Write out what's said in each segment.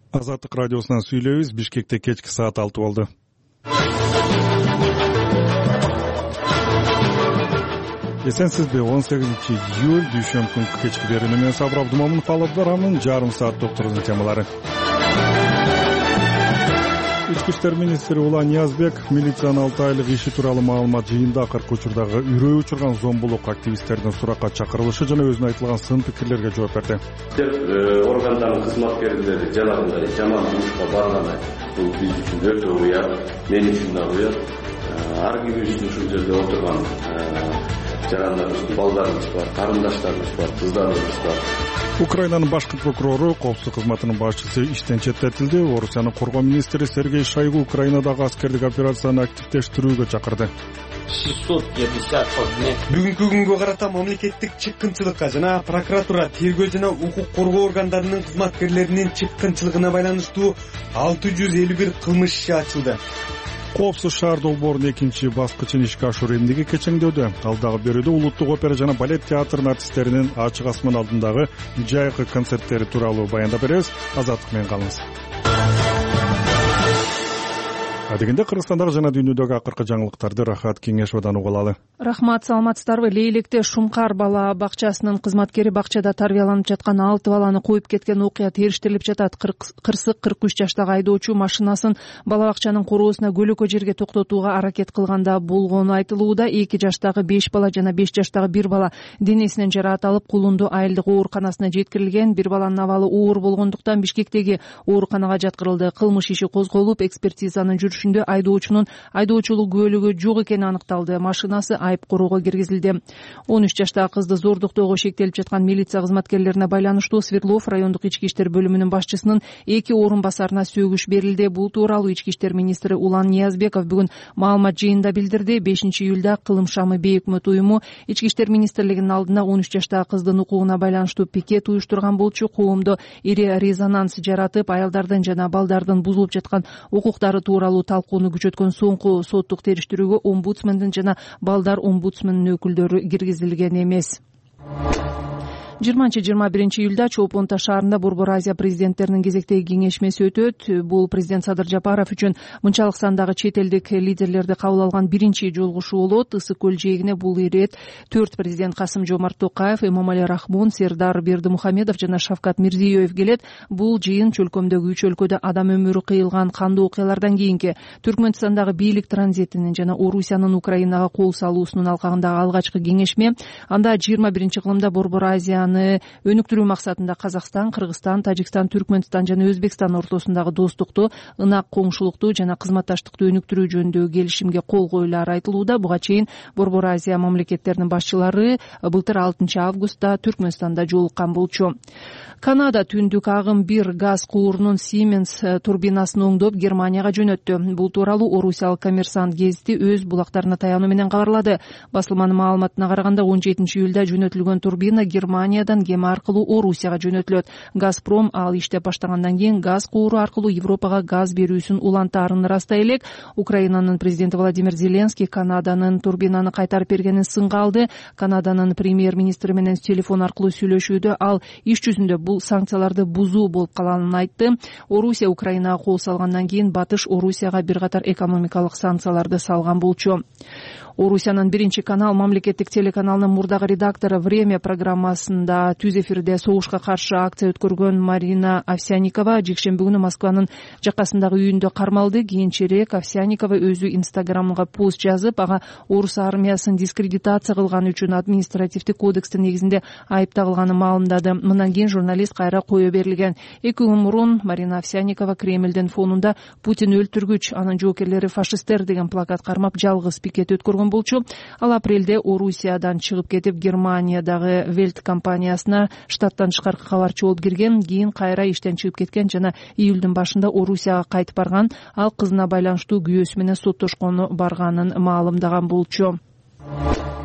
Азаттык радиосунан сүйлөйбүз. Бишкекте кечки саат 6 болду. Эсенсизби? 18-июль дүйшөмбү күнкү кечки берүүнү менен Сабыр Абдумомунов алып барамын. Жарым саат доктордун темалары. Ички иштер министри Улан Ниязбек милициянын 6 айлык иши тууралуу маалымат жыйында акыркы учурдагы үрөө учурган зомбулук активисттердин суракка чакырылышы жана өзүнө айтылган сын пикирлерге жооп берди. Органдардын кызматкерлери жанагындай жаман жумушка барганы бул биз үчүн өтө уят, мен үчүн да уят. Ар ким үчүн ушул жерде отурган жарандарыбыз, балдарыбыз бар, карындаштарыбыз бар, кыздарыбыз бар. Украинанын башкы прокурору Коопсуздук кызматынын башчысы иштен четтетилди. Орусиянын коргоо министри Сергей Шойгу Украинадагы аскердик операцияны активдештирүүгө чакырды. 650 бүгүнкү күнгө карата мамлекеттик чыккынчылыкка жана прокуратура, тергөө жана укук коргоо органдарынын кызматкерлеринин чыккынчылыгына байланыштуу 651 кылмыш иши ачылды. Коопсуз шаар долбоорунун экинчи баскычын ишке ашыруу эмнеге кечеңдөөдө? Алдагы берүүдө улуттук опера жана балет театрынын артисттеринин ачык асман алдындагы жайкы концерттери тууралуу баяндап беребиз. Азаттык менен калыңыз. Адегенде Кыргызстандагы жана дүйнөдөгү акыркы жаңылыктарды Рахат Кеңешовдон угуп алалы. Рахмат, саламатсыздарбы? Лейлекте Шумкар бала бакчасынын кызматкери бакчада тарбияланып жаткан 6 баланы коюп кеткен окуя териштирилип жатат. Кырсык 43 жаштагы айдоочу машинасын бала бакчанын короосуна көлөкө жерге токтотууга аракет кылганда болгону айтылууда. 2 жаштагы 5 бала жана 5 жаштагы 1 бала денесинен жараат алып Кулунду айылдык ооруканасына жеткирилген. 1 баланын абалы оор болгондуктан Бишкектеги ооруканага жаткырылды. Кылмыш иши козголуп, экспертизанын жүрүшүндө айдоочунун айдоочулук күбөлүгү жок экени аныкталды. Машинасы айып короого киргизилди. 13 жаштагы кызды зордуктоого шектелип жаткан милиция кызматкерлерине байланыштуу Свердлов райондук ички иштер бөлүмүнүн башчысынын 2 орун басарына сөгүш берилди. Бул тууралуу ички иштер министри Улан Ниязбеков бүгүн маалымат жыйында билдирди. 5-июлда Кылым шамы бейөкмөт уюму ички иштер министрлигинин алдына 13 жаштагы кыздын укугуна байланыштуу пикет уюштурган болчу. Коомдо ири резонанс жаратып, аялдардын жана балдардын бузулуп жаткан укуктары тууралуу талкууну күчөткөн соңку соттук териштирүүгө омбудсмендин жана балдар омбудсменинин өкүлдөрү киргизилген эмес. 20-21 июлда Чолпон Ата шаарында Борбор Азия президенттеринин кезектеги кеңешмеси өтөт. Бул президент Садыр Жапаров үчүн мынчалык сандагы чет элдик лидерлерди кабыл алган биринчи жолугушуу болот. Ысык көл жээгине бул ирет 4 президент Касым Жомарт Токаев, Эмомали Рахмон, Сердар Бердимухамедов жана Шавкат Мирзиёев келет. Бул жыйын чөлкөмдөгү 3 өлкөдө адам өмүрү кыйылган кандуу окуялардан кийинки Түркмөнстандагы бийлик транзитинин жана Орусиянын Украинага кол салуусунун алкагындагы алгачкы кеңешме. Анда 21 кылымда Борбор Азия өнүктүрүү максатында Казакстан, Кыргызстан, Тажикстан, Түркмөнстан жана Өзбекстан ортосундагы достукту, ынак коңшулукту жана кызматташтыкты өнүктүрүү жөнүндөгү келишимге кол коюлары айтылууда. Буга чейин Борбор Азия мамлекеттеринин башчылары былтыр 6 августта Түркмөнстанда жолуккан болчу. Канада түндүк агым 1 газ куурунун Siemens турбинасын оңдоп Германияга жөнөттү. Бул тууралуу орусиялык Коммерсант гезити өз булактарына таянуу менен кабарлады. Басылманын маалыматына караганда 17 июлда жөнөтүлгөн турбина Германиядан кеме аркылуу Орусияга жөнөтүлөт. Газпром ал иштеп баштагандан кийин газ кууру аркылуу Европага газ берүүсүн улантаарын ырастай элек. Украинанын президенти Владимир Зеленский Канаданын турбинаны кайтарып бергенин сынга алды. Канаданын премьер-министри менен телефон аркылуу сүйлөшүүдө ал иш жүзүндө бул санкцияларды бузуу болуп калганын айтты. Орусия Украинага кол салгандан кийин Батыш Орусияга бир катар экономикалык санкцияларды салган болчу. Орусиянын биринчи канал мамлекеттик телеканалынын мурдагы редактору «Время» программасында түз эфирде согушка каршы акция өткөргөн Марина Овсянникова жекшемби күнү Москванын жакасындагы үйүндө кармалды. Кийинчерээк Овсянникова өзү Инстаграмга пост жазып, ага орус армиясын дискредитация кылганы үчүн административдик кодекстин негизинде айып тагылганын маалымдады. Мындан кийин журналист кайра кое берилген. 2 күн мурун Марина Овсянникова Кремлдин фонунда «Путин өлтүргүч, анын жоокерлери фашисттер» деген плакат кармап жалгыз пикет өткөргөн болчу. Ал апрелде Орусиядан чыгып кетип Германиядагы Welt компаниясына штаттан тышкаркы кабарчы болуп кирген, кийин кайра иштен чыгып кеткен жана июлдун башында Орусияга кайтып барган. Ал кызына байланыштуу күйөөсү менен соттошкону барганын маалымдаган болчу.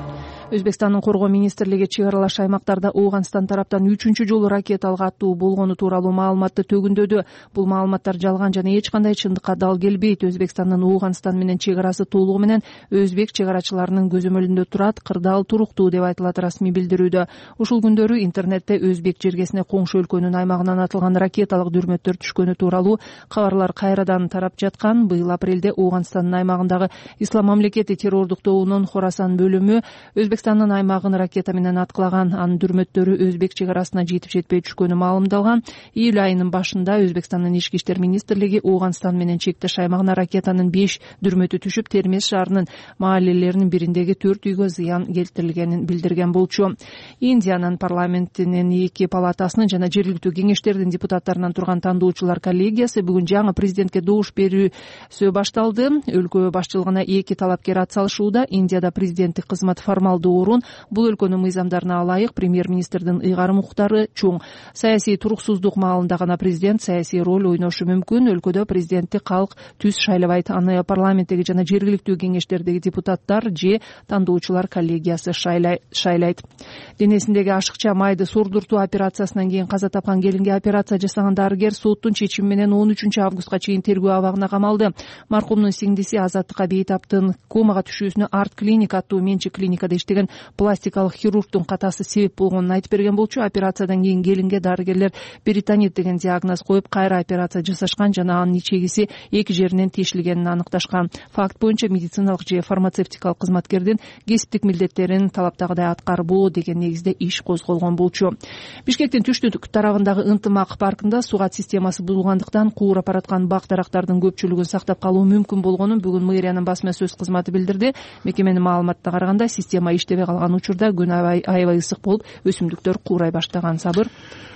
Өзбекстандын коргоо министрлиги чек аралаш аймактарда Ооганстан тараптан 3-чү жолу ракеталык аттуу болгону тууралуу маалыматты төгүндөдү. Бул маалыматтар жалган жана эч кандай чындыкка дал келбейт. Өзбекстандын Ооганстан менен чек арасы толугу менен өзбек чек арачыларынын көзөмөлүндө турат, кырдаал туруктуу деп айтылат расмий билдирүүдө. Ушул күндөрү интернетте өзбек жергесине коңшу өлкөнүн аймагынан атылган ракеталык дүрмөттөр түшкөнү тууралуу кабарлар кайрадан тарап жаткан. Быйыл апрелде Ооганстандын аймагындагы Ислам мамлекети террордук тобунун Хорасан бөлүмү Өзбекстандын аймагын ракета менен аткылаган. Анын дүрмөттөрү өзбек чек арасына жетип жетпей түшкөнү маалымдалган. Июль айынын башында Өзбекстандын ички иштер министрлиги Ооганстан менен чектеш аймагына ракетанын 5 дүрмөтү түшүп, Термез шаарынын маалелеринин бириндеги 4 үйгө зыян келтирилгенин билдирген болчу. Индиянын парламентинин 2 палатасынын жана жергиликтүү кеңештердин депутаттарынан турган тандоочулар коллегиясы бүгүн жаңы президентке добуш берүүсү башталды. Өлкө башчылыгына 2 талапкер атсалышууда. Индияда президенттик кызмат формалдуу орун. Бул өлкөнүн мыйзамдарына ылайык премьер-министрдин ыйгарым укуктары чоң. Саясий туруксуздук маалында гана президент саясий роль ойношу мүмкүн. Өлкөдө президентти калк түз шайлабайт. Аны парламенттеги жана жергиликтүү кеңештердеги депутаттар же тандоочулар коллегиясы шайлайт. Денесиндеги ашыкча майды сордуртуу операциясынан кийин каза тапкан келинге операция жасаган дарыгер соттун чечими менен 13 августка чейин тергөө абагына камалды. Маркумдун сиңдиси Азаттыкка Бейтаптын комага түшүүсүнө Арт клиник аттуу менчик клиникада иштеген пластикалык хирургдун катасы себеп болгонун айтып берген болчу. Операциядан кийин келинге дарыгерлер перитонит деген диагноз коюп, кайра операция жасашкан жана анын ичегиси 2 жеринен тешилгенин аныкташкан. Факт боюнча медициналык же фармацевтикалык кызматкердин кесиптик милдеттерин талаптагыдай аткарбоо деген негизде иш козголгон болчу. Бишкектин түштүк тарабындагы Ынтымак паркында сугат системасы бузулгандыктан куура бараткан бак дарактардын көпчүлүгүн сактап калуу мүмкүн болгонун бүгүн мэриянын басма сөз кызматы билдирди. Мекеменин маалыматына караганда система иштебей калган учурда күн аябай ысык болуп, өсүмдүктөр куурай баштаган. Сабыр.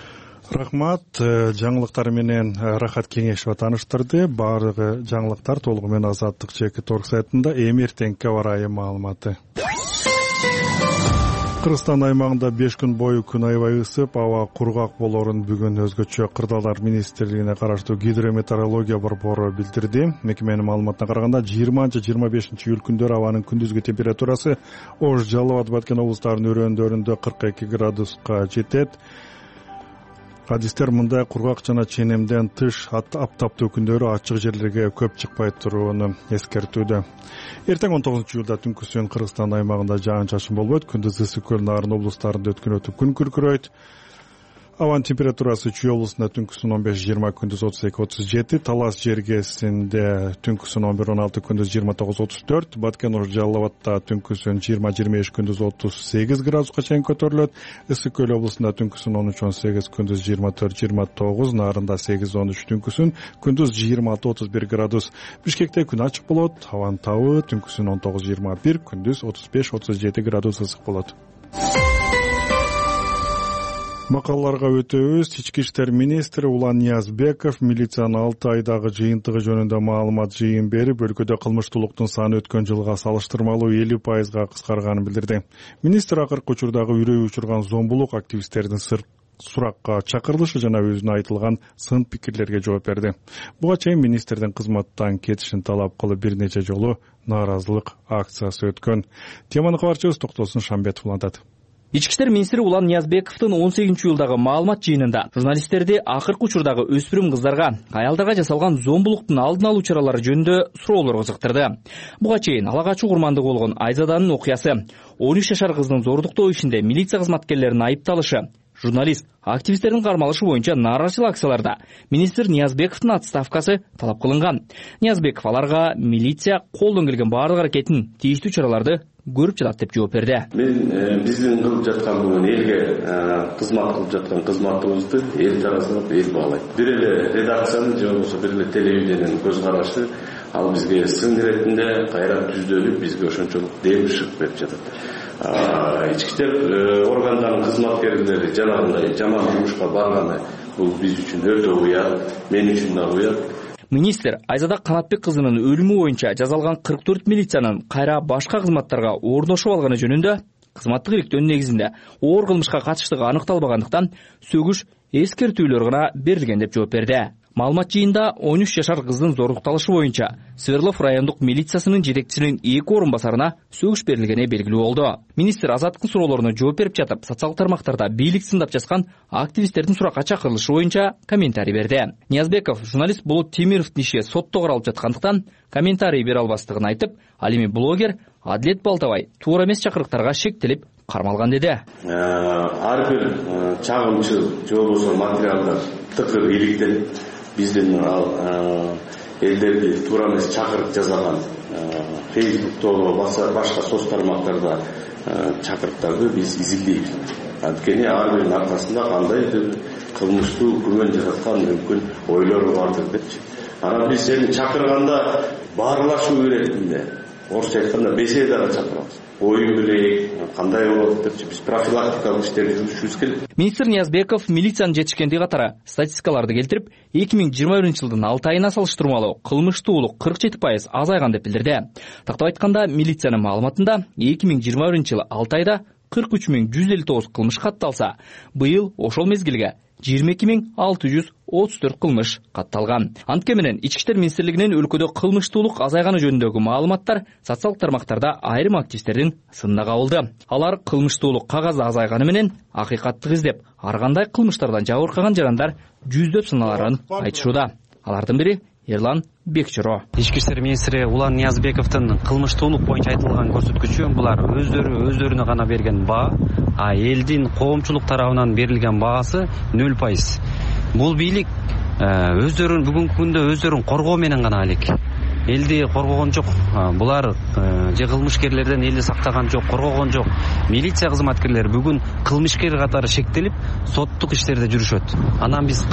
Рахмат. Жаңылыктар менен Рахат Кеңешова тааныштырды. Баардыгы жаңылыктар толугу менен Азаттык чеки торг сайтында. Эми эртеңки аба ырайы маалыматы. Кыргызстан аймагында 5 күн бою күн аябай ысып, аба кургак болорун бүгүн өзгөчө Кырдаалдар министрлигине караштуу гидрометеорология борбору билдирди. Мекеменин маалыматына караганда 20-25 июль күндөрү абанын күндүзгү температурасы Ош, Жалал Абад, Баткен облустарынын өрөөндөрүндө 42 градуска жетет. Адистер мындай кургак жана ченемден тыш аптаптуу күндөрү ачык жерлерге көп чыкпай турууну эскертүүдө. Эртең 19 июлда түнкүсүн Кыргызстан аймагында жаан-чачын болбойт. Күндүз ысык көл, Нарын облустарында өткөн өтүп күн күркүрөйт. Абанын температурасы Чүй облусунда түнкүсүн 15-20, күндүз 32-37, Талас жергесинде түнкүсүн 11-16, күндүз 29-34, Баткен, Ош, Жалал Абадта түнкүсүн 20-25, күндүз 38 градуска чейин көтөрүлөт. Ысык көл облусунда түнкүсүн 13-18, күндүз 24-29, Нарында 8-13, түнкүсүн күндүз 26-31 градус. Бишкекте күн ачык болот, абанын табы түнкүсүн 19-21, күндүз 35-37 градус ысык болот. Макалаларга өтөбүз. Ички иштер министри Улан Ниязбеков милициянын 6 айдагы жыйынтыгы жөнүндө маалымат жыйын берип, өлкөдө кылмыштуулуктун саны өткөн жылга салыштырмалуу 50% кыскарганын билдирди. Министр акыркы учурдагы үрөй учурган зомбулук активисттердин суракка чакырылышы жана өзүнө айтылган сын пикирлерге жооп берди. Буга чейин министрдин кызматтан кетишин талап кылып бир нече жолу нааразылык акциясы өткөн. Теманы кабарчыбыз Токтосун Шамбетов улантат. Ички иштер министри Улан Ниязбековдун 18-июлдагы маалымат жыйынында журналисттерди акыркы учурдагы өспүрүм кыздарга, аялдарга жасалган зомбулуктун алдын алуу чаралары жөнүндө суроолор кызыктырды. Буга чейин ала качуу курмандыгы болгон Айзаданын окуясы, 13 жашар кыздын зордуктоо ишинде милиция кызматкерлеринин айыпталышы, журналист, активисттердин кармалышы боюнча нааразычылык акцияларда министр Ниязбековдун отставкасы талап кылынган. Ниязбеков аларга милиция колдон келген баардык аракетин, тийиштүү чараларды көрүп жатат деп жооп берди. Мен биздин кылып жаткан бүгүн элге кызмат кылып жаткан кызматыбызды эл таразылап эл баалайт. Бир эле редакциянын же болбосо бир эле телевидениянын көз карашы ал бизге сын иретинде кайра түздөлүп, бизге ошончолук дем чыгып берип жатат. Ички иштер органдарынын кызматкерлери жанагындай жаман жумушка барганы бул биз үчүн өтө уят, мен үчүн да уят. Министр Айзада Канатбек кызынын өлүмү боюнча жазалган 44 милициянын кайра башка кызматтарга орношуп алганы жөнүндө кызматтык иликтөөнүн негизинде оор кылмышка катыштыгы аныкталбагандыктан сөгүш эскертүүлөр гана берилген деп жооп берди. Маалымат жыйында 13 жашар кыздын зордукталышы боюнча Свердлов райондук милициясынын жетекчисинин 2 орун басарына сөгүш берилгени белгилүү болду. Министр Азаттыктын суроолоруна жооп берип жатып, социалдык тармактарда бийлик сындап жазган активисттердин суракка чакырылышы боюнча комментарий берди. Ниязбеков журналист Болот Темировдун иши сотто каралып жаткандыктан комментарий бере албастыгын айтып, ал эми блогер Адилет Балтабай туура эмес чакырыктарга шектелип кармалган деди. Ар бир чагымчыл же болбосо материалдар тыкыр иликтелип, биздин элдерди туура эмес чакырып жасаган Facebook'та башка соц тармактарда чакырыктарды биз изилдейбиз. Анткени ар биринин аркасында кандайдыр кылмыштуу күмөн жасаткан мүмкүн ойлору бардыр депчи. Анан биз сени чакырганда баарлашуу иретинде, орусча айтканда беседага чакырабыз. Оюн билейик, кандай болот депчи биз профилактикалык иштерди жүргүзүшүбүз керек. Министр Ниязбеков милициянын жетишкендиги катары статистикаларды келтирип, 2021-жылдын 6 айына салыштырмалуу кылмыштуулук 47% азайган деп билдирди. Тактап айтканда, милициянын маалыматында 2021-жылы 6 айда 43.159 кылмыш катталса, быйыл ошол мезгилге 22.634 кылмыш катталган. Антке менен Ички иштер министрлигинин өлкөдө кылмыштуулук азайганы жөнүндөгү маалыматтар социалдык тармактарда айрым активисттердин сынына кабылды. Алар кылмыштуулук кагазы азайганы менен акыйкаттык издеп, ар кандай кылмыштардан жабыркаган жарандар жүздөп сыналарын айтышууда. Алардын бири Ерлан Бекчиро. Ички иштер министри Улан Ниязбековдун кылмыштуулук боюнча айтылган көрсөткүчү булар өздөрүнө гана берген баа, а элдин коомчулук тарабынан берилген баасы 0%. Бул бийлик өздөрүн бүгүнкү күндө өздөрүн коргоо менен гана алек. Элди коргогон жок. Булар же кылмышкерлерден элди сактаган жок, коргогон жок. Милиция кызматкерлери бүгүн кылмышкер катары шектелип, соттук иштерде жүрүшөт. Анан биз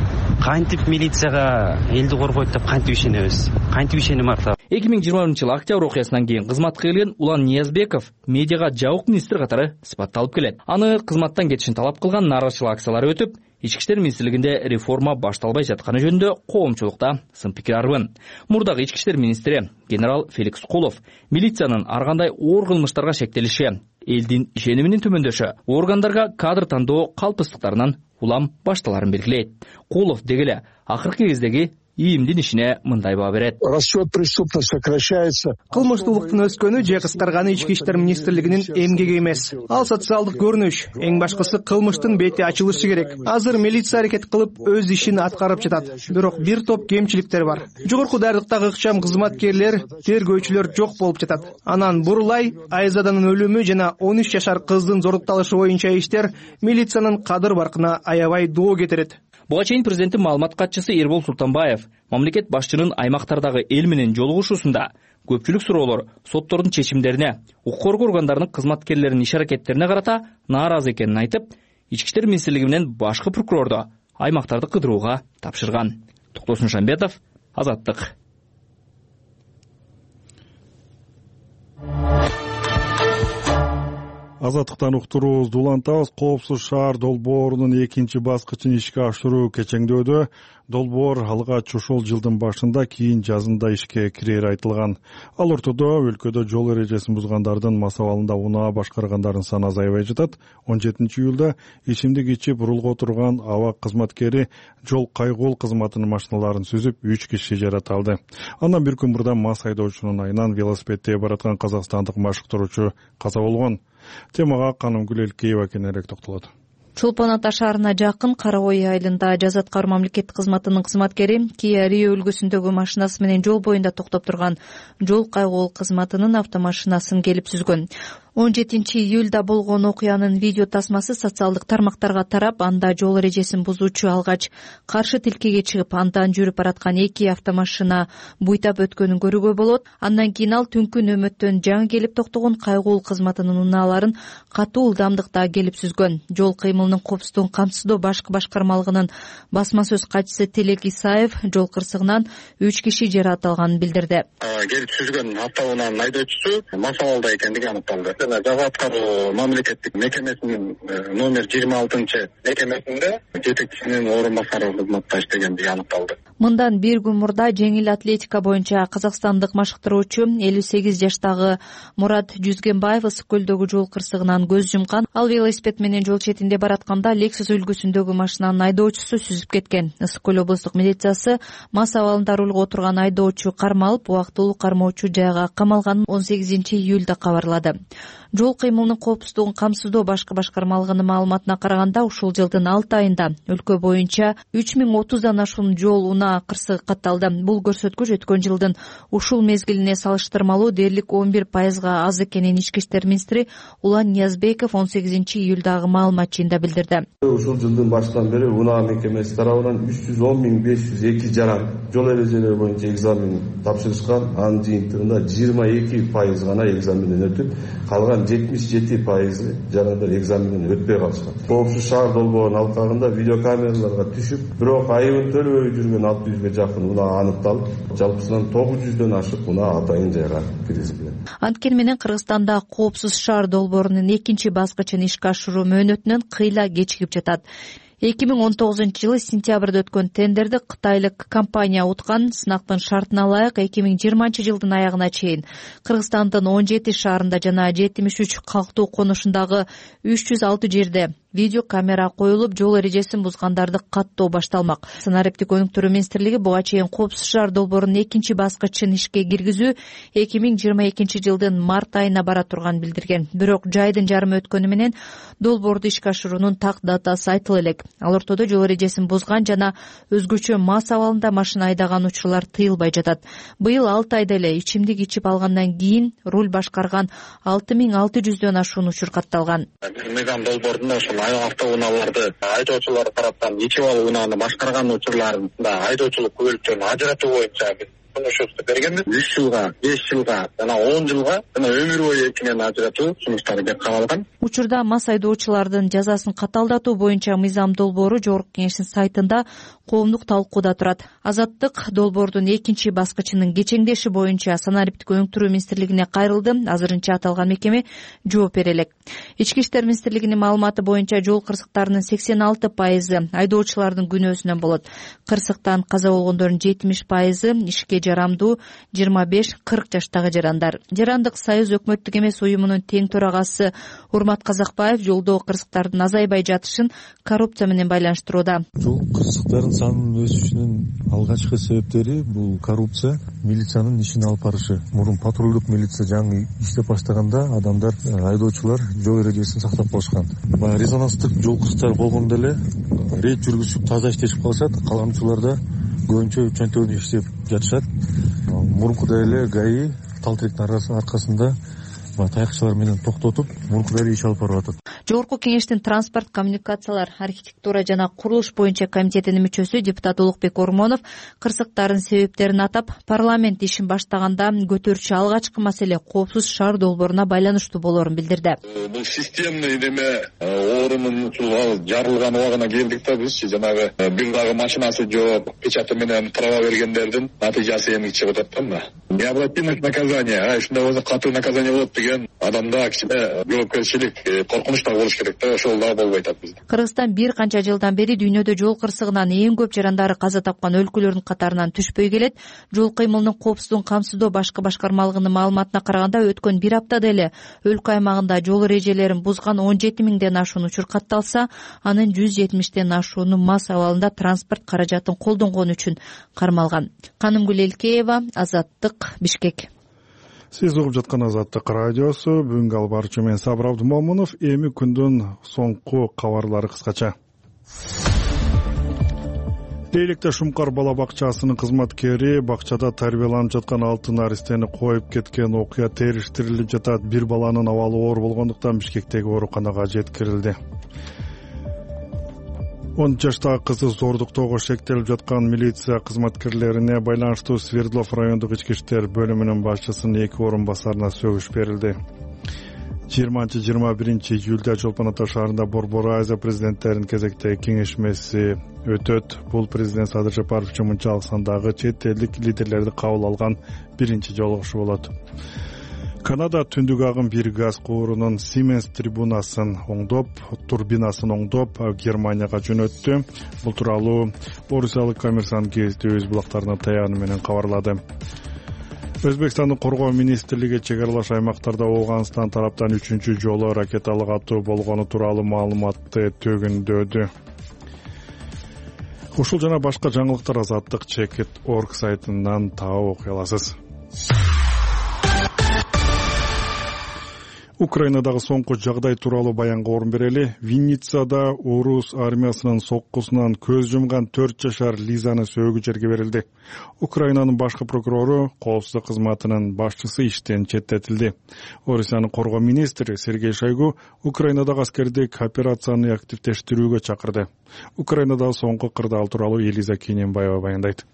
кантип милицияга элди коргойт деп кантип ишенебиз? Кантип ишеним артабыз? 2020-жылы октябрь окуясынан кийин кызматка келген Улан Ниязбеков медиага жабык министр катары сыпатталып келет. Аны кызматтан кетишин талап кылган нааразычылык акциялары өтүп, Ички иштер министрлигинде реформа башталбай жатканы жөнүндө коомчулукта сын пикир арбын. Мурдагы ички иштер министри генерал Феликс Кулов милициянын ар кандай оор кылмыштарга шектелиши, элдин ишениминин төмөндөшү, органдарга кадр тандоо калпыстыктарынан улам башталарын белгилейт. Кулов дегеле акыркы кездеги ИИМдин ишине мындай баа берет. Расчет преступности сокращается. Кылмыштуулуктун өскөнү же кыскарганы Ички иштер министрлигинин эмгеги эмес. Ал социалдык көрүнүш. Эң башкысы кылмыштын бети ачылышы керек. Азыр милиция аракет кылып өз ишин аткарып жатат. Бирок бир топ кемчиликтер бар. Жогорку дайрыктагы ыкчам кызматкерлер, тергөөчүлөр жок болуп жатат. Анан Бурулай, Айзаданын өлүмү жана 13 жашар кыздын зордукталышы боюнча иштер милициянын кадыр баркына аябай доо кетирет. Буга чейин президенттин маалымат катчысы Эрбол Султанбаев мамлекет башчынын аймактардагы эл менен жолугушуусунда көпчүлүк суроолор соттордун чечимдерине, укук коргоо органдарынын кызматкерлеринин иш-аракеттерине карата нааразы экенин айтып, Ички иштер министрлиги менен башкы прокурорду аймактарды кыдырууга тапшырган. Токтосун Шамбетов, Азаттык. Азаттыктан уктуруубузду улантабыз. Коопсуз шаар долбоорунун экинчи баскычын ишке ашыруу кечеңдөөдө. Долбоор алгач ушул жылдын башында, кийин жазында ишке кирери айтылган. Ал ортодо өлкөдө жол эрежесин бузгандардын масабалында унаа башкаргандардын саны азайбай жатат. 17-июлда ичимдик ичип рулга отурган аба кызматкери жол кайгуул кызматынын машиналарын сүзүп 3 киши жараталды. Андан бир күн мурда мас айдоочунун айынан велосипедде бараткан казакстандык машыктыруучу каза болгон. Темага Канымгүл Элкеева кененирээк токтолот. Чолпон Ата шаарына жакын Карабой айылында Жазаткар мамлекеттик кызматынын кызматкери Kia Rio үлгүсүндөгү машинасы менен жол боюнда токтоп турган жол кайгуул кызматынын автомашинасын келип сүзгөн. 17-июлда болгон окуянын видео тасмасы социалдык тармактарга тарап, анда жол эрежесин бузуучу алгач каршы тилкеге чыгып, андан жүрүп бараткан 2 автомашина буйтап өткөнүн көрүүгө болот. Андан кийин ал түнкү нөмөттөн жаңы келип токтогон кайгуул кызматынын унааларын катуу ылдамдыкта келип сүзгөн. Жол кыймылынын коопсуздугун камсыздоо башкы башкармалыгынын басма сөз катчысы Телек Исаев жол кырсыгынан 3 киши жаратылганын билдирди. Келип сүзгөн автоунаанын айдоочусу мас абалда экендиги аныкталды. Жазаткар мамлекеттик мекемесинин номер 26-мекемесинде жетекчисинин орун басары кызматта иштегендиги аныкталды. Мындан бир күн мурда жеңил атлетика боюнча казакстандык машыктыруучу 58 жаштагы Мурат Жүзгенбаев ысык көлдөгү жол кырсыгынан көз жумкан. Ал велосипед менен жол четинде баратканда Lexus үлгүсүндөгү машинанын айдоочусу сүзүп кеткен. Ысык көл облустук милициясы мас абалында рулга отурган айдоочу кармалып, убактылуу кармоочу жайга камалганын 18 июлда кабарлады. Жол кыймылынын коопсуздугун камсыздоо башкы башкармалыгынын маалыматына караганда, ушул жылдын 6 айында өлкө боюнча 3030дан ашуун жол унаа кырсыгы катталды. Бул көрсөткүч өткөн жылдын ушул мезгилине салыштырмалуу дээрлик 11% аз экенин ички иштер министри Улан Ниязбеков 18 июлдагы маалымат жыйында билдирди. Ушул жылдын башынан бери унаа мекемеси тарабынан 310.502 жаран жол эрежелери боюнча экзамен тапшырышкан. Анын жыйынтыгында 22% гана экзаменден өтүп, калган 77% жарандар экзаменден өтпөй калышкан. Коопсуз шаар долбоорунун алкагында видеокамераларга түшүп, бирок айыбын төлөбөй жүргөн 600га жакын унаа аныкталып, жалпысынан 900дөн ашык унаа атайын жайга киргизилген. Анткени менен Кыргызстанда коопсуз шаар долбоорунун экинчи баскычын ишке ашыруу мөөнөтүнөн кыйла кечигип жатат. 2019 сентябрда өткөн тендерди кытайлык компания уткан. Сынактын шартына ылайык 2020 жылдын аягына чейин Кыргызстандын 17 шаарында жана 73 калктуу конушундагы 306 жерде видео камера коюлуп, жол эрежесин бузгандарды каттоо башталмак. Санариптик өнүктүрүү министрлиги буга чейин коопсуз шаар долбоорунун экинчи баскычын ишке киргизүү 2022 жылдын март айына бара турганын билдирген. Бирок жайдын жарымы өткөнү менен долбоорду ишке ашыруунун так датасы айтыла элек. Ал ортодо жол эрежесин бузган жана өзгөчө мас абалында машина айдаган учурлар тыйылбай жатат. Быйыл 6 айда эле ичимдик ичип алгандан кийин руль башкарган 6600дөн ашуун учур катталган. Мыйзам долбоорунда ошол автоунааларды айдоочулар тараптан ичип алуу унааны башкарган учурларында айдоочулук күбөлүктөрүн ажыратуу боюнча сунушту бергенбиз. 3 жылга, 5 жылга жана 10 жылга жана өмүр бою эркинен ажыратуу сунуштары кеп кабылган. Учурда мас айдоочулардын жазасын каталдатуу боюнча мыйзам долбоору Жогорку Кеңештин сайтында коомдук талкууда турат. Азаттык долбоордун экинчи баскычынын кечеңдеши боюнча Санариптик өнүктүрүү министрлигине кайрылды. Азырынча аталган мекеме жооп бере элек. Ички иштер министрлигинин маалыматы боюнча жол кырсыктарынын 86% айдоочулардын күнөөсүнөн болот. Кырсыктан каза болгондордун 70% ишке жарамдуу 25-40 жаштагы жарандар. Жарандык союз өкмөттүк эмес уюмунун тең төрагасы Урмат Казакбаев жолдо кырсыктардын азайбай жатышын коррупция менен байланыштырууда. Жол кырсыктарынын санынын өсүшүнүн алгачкы себептери бул коррупция, милициянын ишин алып барышы. Мурун патрулдук милиция жаңы иштеп баштаганда адамдар, айдоочулар жол эрежесин сактап калышкан. Баягы резонанстык жол кырсыктар болгондо эле рейд жүргүзүп таза иштешип калышат, калганчыларда көбүнчө чөнтөгүндө иштеп жатышат. Мурункудай эле ГАИ тал тиректин аркасында таякчылар менен токтотуп, мурункудай эле иш алып барып атат. Жогорку Кеңештин транспорт, коммуникациялар, архитектура жана курулуш боюнча комитетинин мүчөсү депутат Улукбек Ормонов кырсыктардын себептерин атап, парламент ишин баштаганда көтөрүүчү алгачкы маселе коопсуз шаар долбооруна байланыштуу болоорун билдирди. Бул системный неме орунун жарылган убагына келдик да биз. Жанагы бир дагы машинасы жок, печаты менен права бергендердин натыйжасы эми чыгып атат да. Необратимость наказания, ушундай болсо катуу наказание болот деген адамда кичине жоопкерчилик, коркунуч болуш керек да, ошол да болбой атат бизде. Кыргызстан бир канча жылдан бери дүйнөдө жол кырсыгынан эң көп жарандары каза тапкан өлкөлөрдүн катарынан түшпөй келет. Жол кыймылынын коопсуздугун камсыздоо башкы башкармалыгынын маалыматына караганда өткөн бир аптада эле өлкө аймагында жол эрежелерин бузган 17.000ден ашуун учур катталса, анын 170ден ашууну мас абалында транспорт каражатын колдонгон үчүн кармалган. Канымгүл Элкеева, Азаттык, Бишкек. Сиз угуп жаткан Азаттык радиосу. Бүгүнкү алып баруучу мен Сабыр Абдымомунов. Эми күндүн соңку кабарлары кыскача. Тейликте Шумкар бала бакчасынын кызматкери бакчада тарбияланып жаткан 6 наристени коюп кеткен окуя териштирилип жатат. Бир баланын абалы оор болгондуктан Бишкектеги ооруканага жеткирилди. 10 жаштагы кызы зордуктоого шектелип жаткан милиция кызматкерлерине байланыштуу Свердлов райондук ички иштер бөлүмүнүн башчысынын 2 орун басарына сөгүш берилди. 20-21 июлда Чолпон Ата шаарында Борбор Азия президенттеринин кезектеги кеңешмеси өтөт. Бул президент Садыр Жапаров үчүн мынчалык сандагы чет элдик лидерлерди кабыл алган биринчи жолугушуу болот. Канада түндүк агым бир газ куурунун Siemens турбинасын оңдоп Германияга жөнөттү. Бул тууралуу Орусиялык Коммерсант гезити өз булактарына таяганы менен кабарлады. Өзбекстандын коргоо министрлиги чек аралаш аймактарда Ооганстан тараптан 3-чү жолу ракеталык атуу болгону тууралуу маалыматты төгүндөдү. Ушул жана башка жаңылыктар Азаттык Чекит.org сайтынан таап окуй аласыз. Украинадагы соңку жагдай тууралуу баянга орун берели. Винницада орус армиясынын соккусунан көз жумган 4 жашар Лизаны сөөгү жерге берилди. Украинанын башкы прокурору коопсуздук кызматынын башчысы иштен четтетилди. Орусиянын коргоо министри Сергей Шойгу Украинадагы аскердик операцияны активдештирүүгө чакырды. Украинадагы соңку кырдаал тууралуу Элиза Кененбаева баяндайт.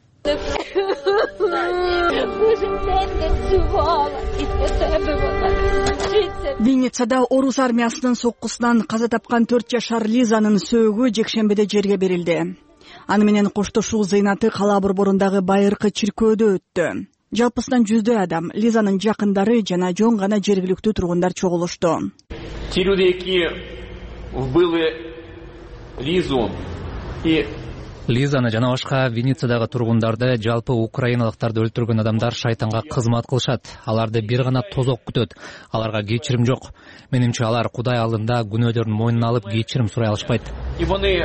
Винницада орус армиясынын соккусунан каза тапкан 4 жашар Лизанын сөөгү жекшембиде жерге берилди. Аны менен коштошуу зыйнаты кала борборундагы байыркы чиркөөдө өттү. Жалпысынан 100 адам, Лизанын жакындары жана жон гана жергиликтүү тургундар чогулушту. Те люди, які вбили Лизу и Лизаны жана башка Винницадагы тургундарды, жалпы украиналыктарды өлтүргөн адамдар шайтанга кызмат кылышат. Аларды бир гана тозок күтөт. Аларга кечирим жок. Менимче алар Кудай алдында күнөөдөрүн мойнуна алып кечирим сурай алышпайт. И вони,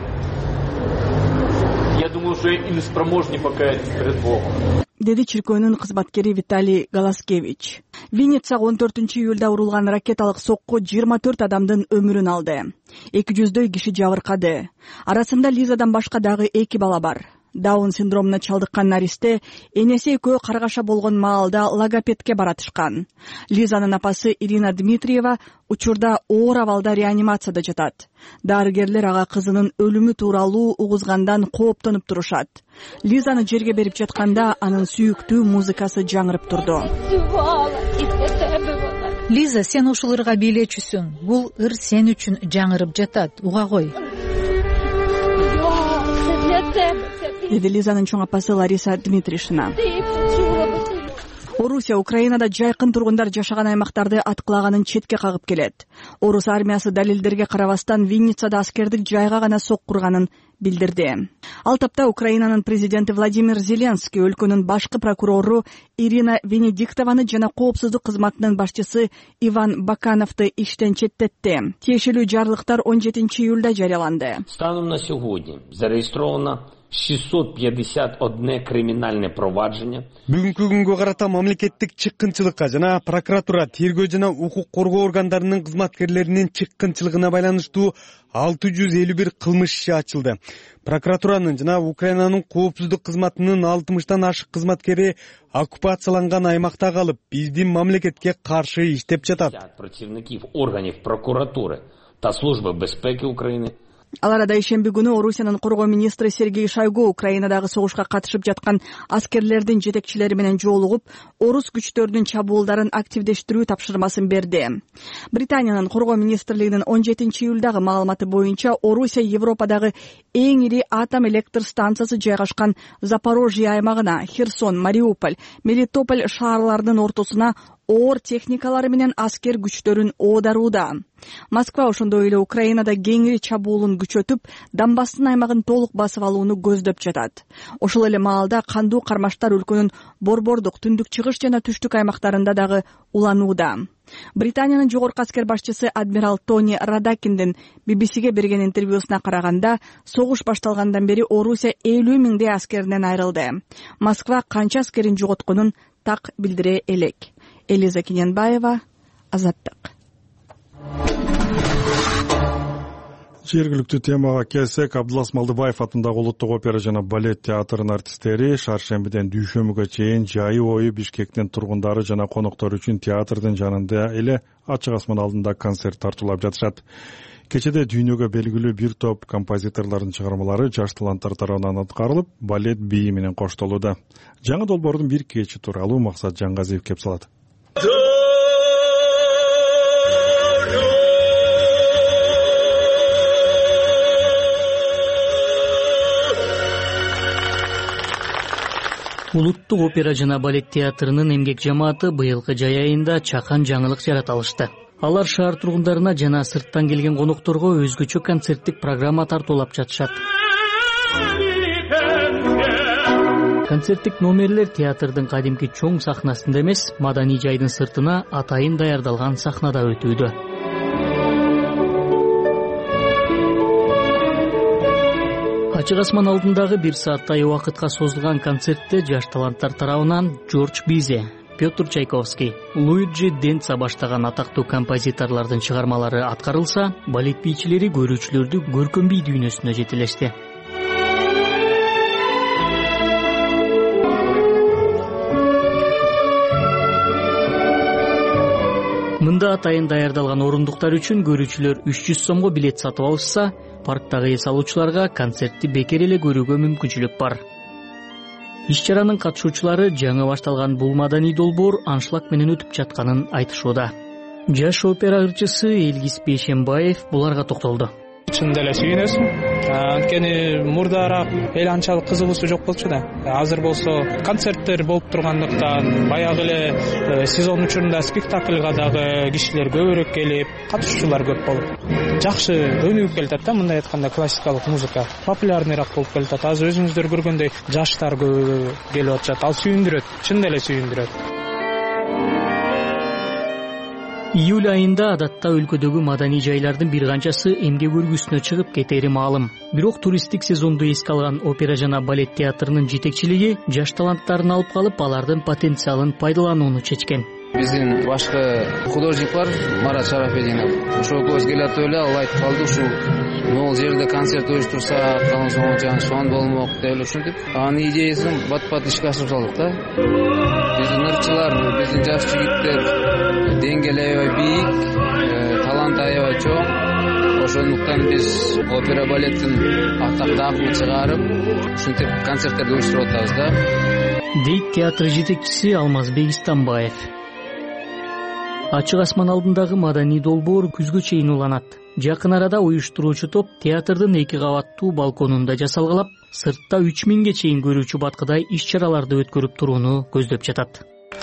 я думаю, уже и неспроможны покаяться перед Богом. Деди чиркөөнүн кызматкери Виталий Галаскевич. Винницага 14-июлда урулган ракеталык сокку 24 адамдын өмүрүн алды. 200дөй киши жабыркады. Арасында Лизадан башка дагы 2 бала бар. Даун синдромуна чалдыккан наристе энеси экөө каргаша болгон маалда логопедке баратышкан. Лизанын апасы Ирина Дмитриева учурда оор абалда реанимацияда жатат. Дарыгерлер ага кызынын өлүмү тууралуу угузгандан кооптонуп турушат. Лизаны жерге берип жатканда анын сүйүктүү музыкасы жаңырып турду. Лиза, сен ушул ырга бийлечүсүң. Бул ыр сен үчүн жаңырып жатат. Уга кой. Деди Лизанын чоң апасы Лариса Дмитришина. Орусия Украинада жайкын тургундар жашаган аймактарды аткылаганын четке кагып келет. Орус армиясы далилдерге карабастан Винницада аскердик жайга гана соккурганын билдирди. Ал тапта Украинанын президенти Владимир Зеленский өлкөнүн башкы прокурору Ирина Венедиктованы жана коопсуздук кызматынын башчысы Иван Бакановду иштен четтетти. Тиешелүү жарлыктар 17-июлда жарыяланды. Станом на сьогодні зареєстровано 651 криминальное проваджение. Бүгүнкү күнгө карата мамлекеттик чыккынчылыкка жана прокуратура, тергөө жана укук коргоо органдарынын кызматкерлеринин чыккынчылыгына байланыштуу 651 кылмыш иши ачылды. Прокуратуранын жана Украинанын коопсуздук кызматынын 60тан ашык кызматкери оккупацияланган аймакта калып, биздин мамлекетке каршы иштеп жатат. Противников органов прокуратуры та службы безпеки Украины. Ал арада ишемби күнү Орусиянын коргоо министри Сергей Шойгу Украинадагы согушка катышып жаткан аскерлердин жетекчилери менен жолугуп, орус күчтөрүнүн чабуулдарын активдештирүү тапшырмасын берди. Британиянын коргоо министрлигинин 17-июлдагы маалыматы боюнча Орусия Европадагы эң ири атом электр станциясы жайгашкан Запорожье аймагына, Херсон, Мариуполь, Мелитополь шаарларынын ортосуна оор техникалары менен аскер күчтөрүн оодарууда. Москва ошондой эле Украинада кеңири чабуулун күчөтүп, Донбасстын аймагын толук басып алууну көздөп жатат. Ошол эле маалда кандуу кармаштар өлкөнүн борбордук, түндүк чыгыш жана түштүк аймактарында дагы уланууда. Британиянын жогорку аскер башчысы адмирал Тони Радакиндин BBCге берген интервьюсуна караганда, согуш башталгандан бери Орусия 50 миңдей аскеринен айрылды. Москва канча аскерин жоготконун так билдире элек. Элиза Кененбаева, Азаттык. Жергиликтүү темага келсек, Абдулас Малдыбаев атындагы Улуттук опера жана балет театрынын артисттери шаршембиден дүйшөмбүгө чейин жайы бою Бишкектин тургундары жана коноктору үчүн театрдын жанында эле ачык асман алдында концерт тартуулап жатышат. Кечеде дүйнөгө белгилүү бир топ композиторлордун чыгармалары жаш таланттар тарабынан аткарылып, балет бийи менен коштолууда. Жаңы долбоордун бир кечи тууралуу Максат Жаңгазиев кеп салат. Улуттук опера жана балет театрынын эмгек жамааты быйылкы жай айында чакан жаңылык жарата алышты. Алар шаар тургундарына жана сырттан келген конокторго өзгөчө концерттик программа тартуулап жатышат. Концерттик номерлер театрдын кадимки чоң сахнасында эмес, маданий жайдын сыртына атайын даярдалган сахнада өтүүдө. Ачык асман алдындагы 1 сааттай убакытка созулган концертте жаш таланттар тарабынан Джордж Бизе, Петр Чайковский, Луиджи Денца баштаган атактуу композиторлордун чыгармалары аткарылса, балет бийчилери көрүүчүлөрдү көркөм бий дүйнөсүнө жетелешти. Мында атайын даярдалган орундуктар үчүн көрүүчүлөр 300 сомго билет сатып алышса, парктагы эс алуучуларга концертти бекер эле көрүүгө мүмкүнчүлүк бар. Иш-чаранын катышуучулары жаңы башталган бул маданий долбоор аншлаг менен өтүп жатканын айтышууда. Жаш опера ырчысы Элгиз Бейшембаев буларга токтолду. Чындап эле сүйүнөбүз. Анткени мурдараак эл анчалык кызыгуусу жок болчу да. Азыр болсо концерттер болуп тургандыктан баягы эле сезон учурунда спектакльга дагы кишилер көбүрөөк келип, катышуучулар көп болуп, жакшы өнүгүп келатат да. Мындай айтканда классикалык музыка популярныйраак болуп келатат. Азыр өзүңүздөр көргөндөй жаштар көп келип атышат. Ал сүйүндүрөт, чындап эле сүйүндүрөт. Июль айында адатта өлкөдөгү маданий жайлардын бир канчасы эмгек өргүсүнө чыгып кетери маалым. Бирок туристтик сезонду эске алган опера жана балет театрынын жетекчилиги жаш таланттарын алып калып, алардын потенциалын пайдаланууну чечкен. Биздин башкы художниклар Марат Шарафединов ошо көз келатып эле ал айтып калды, ушул могул жерде концерт уюштурсак, жаңы шуан болмок деп эле ушинтип. Анын идеясын бат-бат ишке ашырып салдык да. Биздин ырчылар, биздин жаш жигиттер деңгээли аябай бийик, талант аябай чоң. Ошондуктан биз опера балеттин атактуу акымын чыгарып, ушинтип концерттерди уюштуруп атабыз да. Дейт театр жетекчиси Алмазбек Истамбаев. Ачык асман алдындагы маданий долбоор күзгө чейин уланат. Жакын арада уюштуруучу топ театрдын 2 кабаттуу балконунда жасалгалап, сыртта 3000ге чейин көрүүчү баткыдай иш-чараларды өткөрүп турууну көздөп жатат.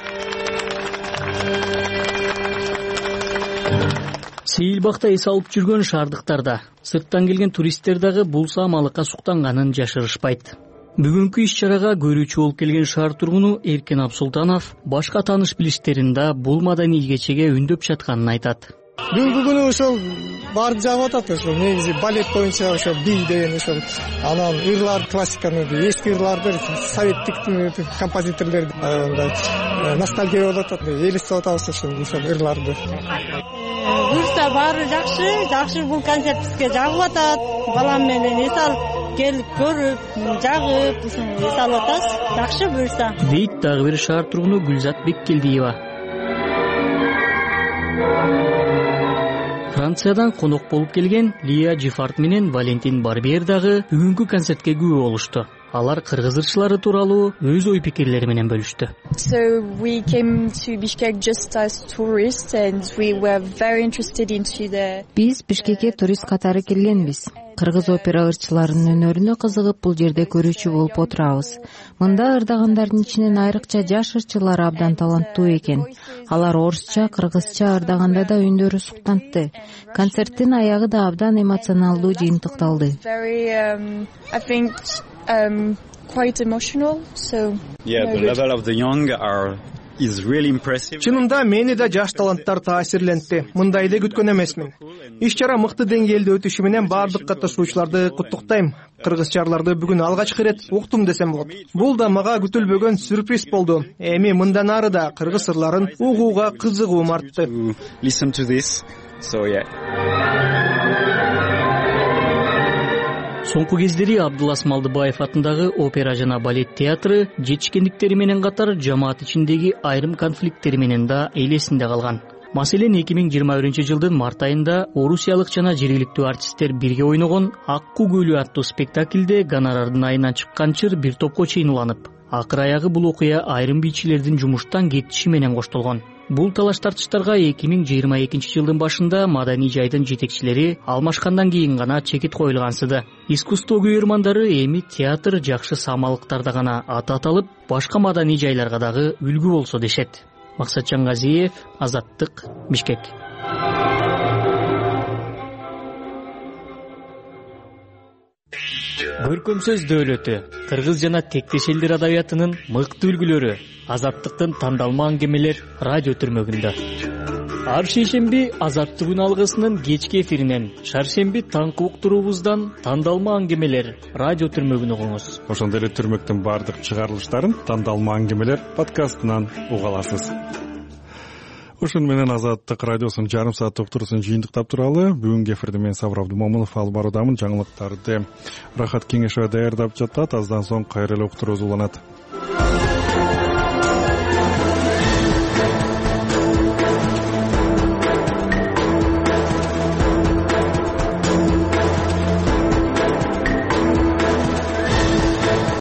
Сейилбакта эс алып жүргөн шаардыктарда, сырттан келген туристтер дагы бул саамалыкка суктанганын жашырышпайт. Бүгүнкү иш-чарага көрүүчү болуп келген шаар тургуну Эркен Абсултанов башка тааныш билиштерин да бул маданий кечеге үндөп жатканын айтат. Бүгүнкү күнү ошол баарды жагып атат. Ошол негизи балет боюнча ошо бий деген ошол анан ырлар, классиканы, эски ырларды, советтик композиторлорду ностальгия болуп атат. Элестеп атабыз ошол ырларды. Буюрса баары жакшы бул концерт бизге жагып атат. Балам менен эс алып келип көрүп, жагып, эс алып атабыз. Жакшы буюрса. Дейт дагы бир шаар тургуну Гүлзат Беккелдиева. Франциядан конок болуп келген Лия Джифарт менен Валентин Барбер дагы бүгүнкү концертке күбө болушту. Алар кыргыз ырчылары тууралуу өз ой пикирлери менен бөлүштү. So we came to Bishkek just as tourists and we were very interested into the. Биз Бишкекке турист катары келгенбиз. Кыргыз опера ырчыларынын өнөрүнө кызыгып бул жерде көрүүчү болуп отурабыз. Мында ырдагандардын ичинен айрыкча жаш ырчылар абдан таланттуу экен. Алар орусча, кыргызча ырдаганда да үндөрү суктантты. Концерттин аягы да абдан эмоционалдуу жыйынтыкталды. I think quite emotional. So the level of the young is really impressive. Чынында мени да жаш таланттар таасирлентти. Мындай эле күткөн эмесмин. Иш-чара мыкты деңгээлде өтүшү менен баардык катышуучуларды куттуктайм. Кыргызчаларды бүгүн алгачкы ирет уктум десем болот. Бул да мага күтүлбөгөн сюрприз болду. Эми мындан ары да кыргыз ырларын угууга кызыгуум артты. Listen to this. So yeah. Соңку кездери Абдулас Малдыбаев атындагы опера жана балет театры жетишкендиктери менен катар жамаат ичиндеги айрым конфликттери менен да эл эсинде калган. Маселен 2021-жылдын март айында орусиялык жана жергиликтүү артисттер бирге ойногон Акку көлү аттуу спектаклде гонорардын айынан чыккан чыр бир топко чейин уланып, акыр аягы бул окуя айрым бийчилердин жумуштан кетиши менен коштолгон. Бул талаш тартыштарга 2022 жылдын башында маданий жайдын жетекчилери алмашкандан кийин гана чекит коюлгансыды. Искусство күйөрмандары эми театр жакшы самалыктарда гана аты аталып, башка маданий жайларга дагы үлгү болсо дешет. Максатжан Газиев, Азаттык, Бишкек. Көркөм сөз дөөлөтү, кыргыз жана тектеш элдер адабиятынын мыкты үлгүлөрү, Азаттыктын тандалма аңгемелер радио түрмөгүндө. Ар шейшемби Азаттык күн алгысынын кечки эфиринен, шаршемби таңкы уктуруубуздан тандалма аңгемелер радио түрмөгүн угуңуз. Ошондой эле түрмөктүн бардык чыгарылыштарын тандалма аңгемелер подкастынан уга аласыз. Ошону менен Азаттык радиосунун жарым саат уктуруусун жыйынтыктап туралы. Бүгүнкү эфирде мен Сабыр Абдумомунов алып баруудамын. Жаңылыктарды Рахат Кеңешова даярдап жатат. Аздан соң кайра эле уктуруубуз уланат.